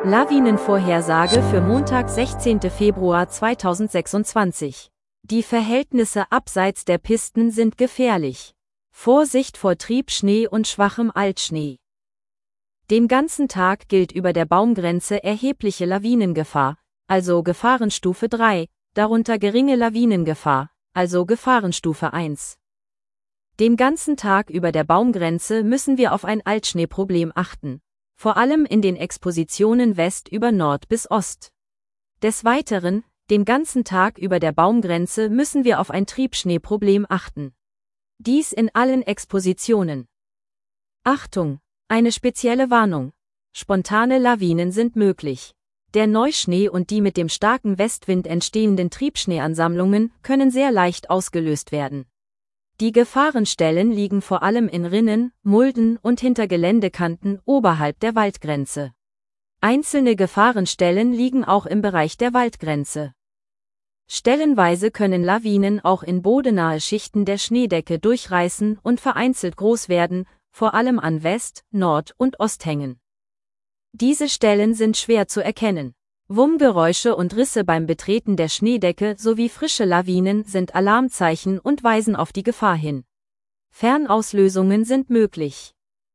Lawinenvorhersage für Montag, 16. Februar 2026. Die Verhältnisse abseits der Pisten sind gefährlich. Vorsicht vor Triebschnee und schwachem Altschnee. Den ganzen Tag gilt über der Baumgrenze erhebliche Lawinengefahr, also Gefahrenstufe 3, darunter geringe Lawinengefahr, also Gefahrenstufe 1. Den ganzen Tag über der Baumgrenze müssen wir auf ein Altschneeproblem achten, vor allem in den Expositionen West über Nord bis Ost. Des Weiteren, den ganzen Tag über der Baumgrenze müssen wir auf ein Triebschneeproblem achten. Dies in allen Expositionen. Achtung! Eine spezielle Warnung. Spontane Lawinen sind möglich. Der Neuschnee und die mit dem starken Westwind entstehenden Triebschneeansammlungen können sehr leicht ausgelöst werden. Die Gefahrenstellen liegen vor allem in Rinnen, Mulden und hinter Geländekanten oberhalb der Waldgrenze. Einzelne Gefahrenstellen liegen auch im Bereich der Waldgrenze. Stellenweise können Lawinen auch in bodenahe Schichten der Schneedecke durchreißen und vereinzelt groß werden, vor allem an West-, Nord- und Osthängen. Diese Stellen sind schwer zu erkennen. Wummgeräusche und Risse beim Betreten der Schneedecke sowie frische Lawinen sind Alarmzeichen und weisen auf die Gefahr hin. Fernauslösungen sind möglich.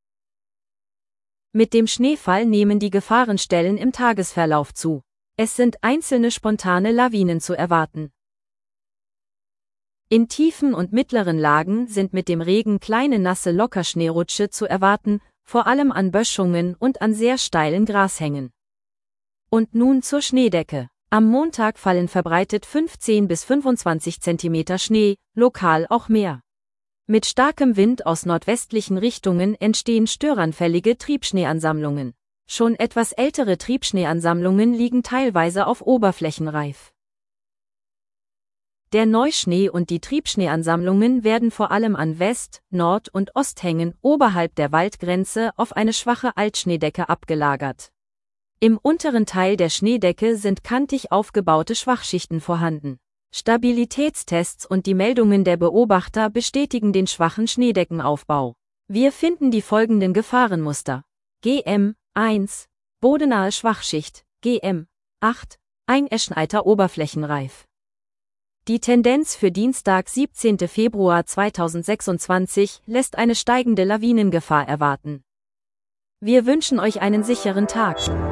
Mit dem Schneefall nehmen die Gefahrenstellen im Tagesverlauf zu. Es sind einzelne spontane Lawinen zu erwarten. In tiefen und mittleren Lagen sind mit dem Regen kleine nasse Lockerschneerutsche zu erwarten, vor allem an Böschungen und an sehr steilen Grashängen. Und nun zur Schneedecke. Am Montag fallen verbreitet 15 bis 25 cm Schnee, lokal auch mehr. Mit starkem Wind aus nordwestlichen Richtungen entstehen störanfällige Triebschneeansammlungen. Schon etwas ältere Triebschneeansammlungen liegen teilweise auf Oberflächenreif. Der Neuschnee und die Triebschneeansammlungen werden vor allem an West-, Nord- und Osthängen oberhalb der Waldgrenze auf eine schwache Altschneedecke abgelagert. Im unteren Teil der Schneedecke sind kantig aufgebaute Schwachschichten vorhanden. Stabilitätstests und die Meldungen der Beobachter bestätigen den schwachen Schneedeckenaufbau. Wir finden die folgenden Gefahrenmuster. GM 1, bodenahe Schwachschicht, GM 8, eingeschneiter Oberflächenreif. Die Tendenz für Dienstag, 17. Februar 2026 lässt eine steigende Lawinengefahr erwarten. Wir wünschen euch einen sicheren Tag.